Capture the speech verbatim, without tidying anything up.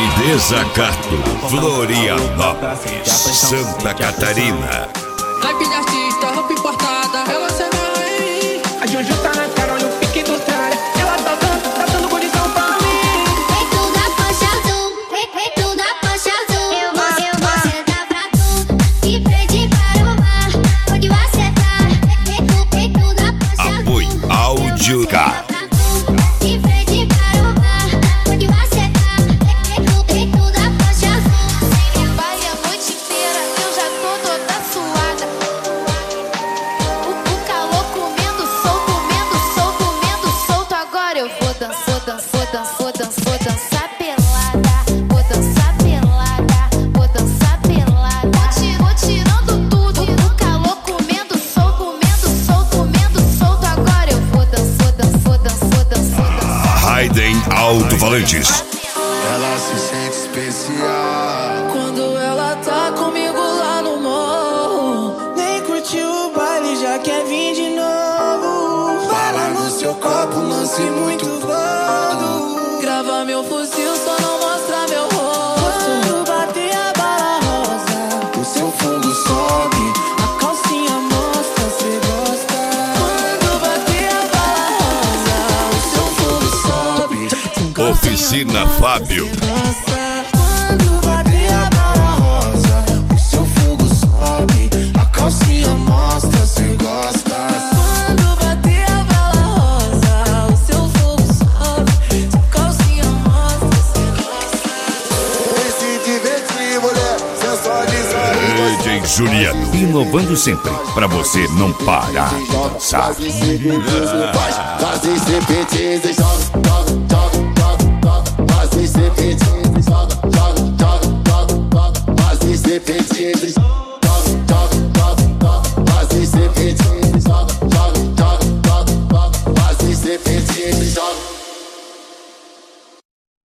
Desacato, Florianópolis, Santa Catarina. Naipe de artista, roupa importada, ela se amarra em. A Juju tá na cara, olha o pique do tralha. Ela tá dando, tá dando condição pra mim. Vem tu da faixa azul, vem, vem tu da faixa azul. Eu vou, eu vou sentar pra tu, de frente para o mar. Onde você tá, vem tu, vem tu da faixa azul. Apoio Áudio K. De frente para o mar. Onde você tá, vem tu, vem tu da faixa azul. Sem vai a noite inteira, eu já tô toda suada. O, o calor comendo solto, comendo solto, comendo solto. Agora eu vou dançar, dançar, dançar, dançar, dançar pelada. Vou dançar pelada, vou dançar pelada. Vou, ti- vou tirando tudo. O calor comendo solto, comendo solto, comendo solto. Agora eu vou dançar, dançar, dançar, dançar, dançar. Raiden Alto-Falantes. Ela se sente especial Quando ela tá comigo lá no morro, nem curtiu o baile, já quer vir de novo. Fala no seu copo, lance muito flodo. Grava meu fuzil, só não mostra meu rosto. Quando bater a bala rosa, O seu fundo sobe. a calcinha mostra, cê gosta. Quando bater a bala rosa, O seu fundo sobe. Oficina Fábio. gosta. Quando bater a bala rosa, o seu fundo sobe. A calcinha mostra, cê gosta. Quando bater a bala rosa, o seu fogo sobe. Sua calcinha mostra, cê gosta. Vem se divertir, mulher. Cê só diz D J Juliano. Inovando sempre, pra você não parar de dançar. Faz em serpentes, faz em serpentes, joga, joga.